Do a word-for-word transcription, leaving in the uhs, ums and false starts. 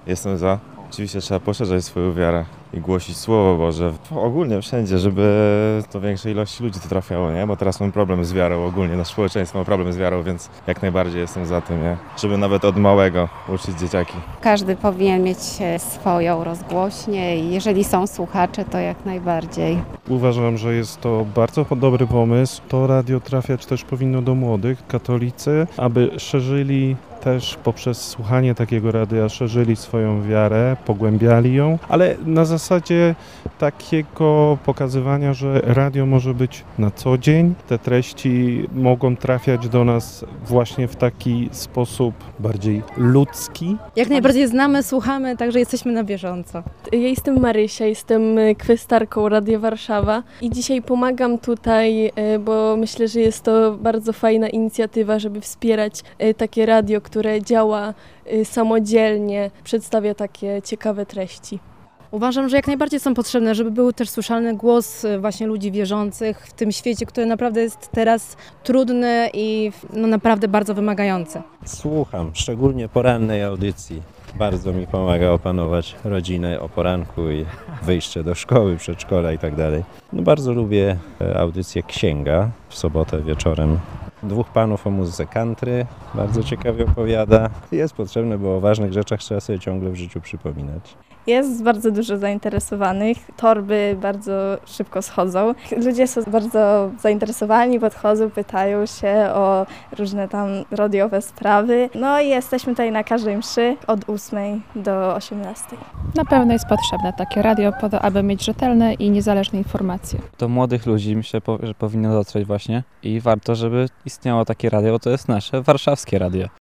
Jestem za. Oczywiście trzeba poszerzać swoją wiarę i głosić Słowo Boże ogólnie wszędzie, żeby do większej ilości ludzi to trafiało, nie? Bo teraz mamy problem z wiarą ogólnie, nasze społeczeństwo ma problem z wiarą, więc jak najbardziej jestem za tym, nie? Żeby nawet od małego uczyć dzieciaki. Każdy powinien mieć swoją rozgłośnię i jeżeli są słuchacze, to jak najbardziej. Uważam, że jest to bardzo dobry pomysł. To radio trafiać też powinno do młodych, katolicy, aby szerzyli też poprzez słuchanie takiego radia, szerzyli swoją wiarę, pogłębiali ją, ale na zasadzie takiego pokazywania, że radio może być na co dzień. Te treści mogą trafiać do nas właśnie w taki sposób bardziej ludzki. Jak najbardziej znamy, słuchamy, także jesteśmy na bieżąco. Ja jestem Marysia, jestem kwestarką Radia Warszawa i dzisiaj pomagam tutaj, bo myślę, że jest to bardzo fajna inicjatywa, żeby wspierać takie radio, które działa samodzielnie, przedstawia takie ciekawe treści. Uważam, że jak najbardziej są potrzebne, żeby był też słyszalny głos właśnie ludzi wierzących w tym świecie, który naprawdę jest teraz trudny i no, naprawdę bardzo wymagający. Słucham, szczególnie porannej audycji. Bardzo mi pomaga opanować rodzinę o poranku i wyjście do szkoły, przedszkola i tak dalej. No bardzo lubię audycję Księga w sobotę wieczorem. Dwóch panów o muzyce country bardzo ciekawie opowiada. Jest potrzebne, bo o ważnych rzeczach trzeba sobie ciągle w życiu przypominać. Jest bardzo dużo zainteresowanych, torby bardzo szybko schodzą. Ludzie są bardzo zainteresowani, podchodzą, pytają się o różne tam radiowe sprawy. No i jesteśmy tutaj na każdej mszy od ósmej do osiemnastej. Na pewno jest potrzebne takie radio po to, aby mieć rzetelne i niezależne informacje. Do młodych ludzi myślę, że powinno dotrzeć właśnie i warto, żeby istniało takie radio, bo to jest nasze warszawskie radio.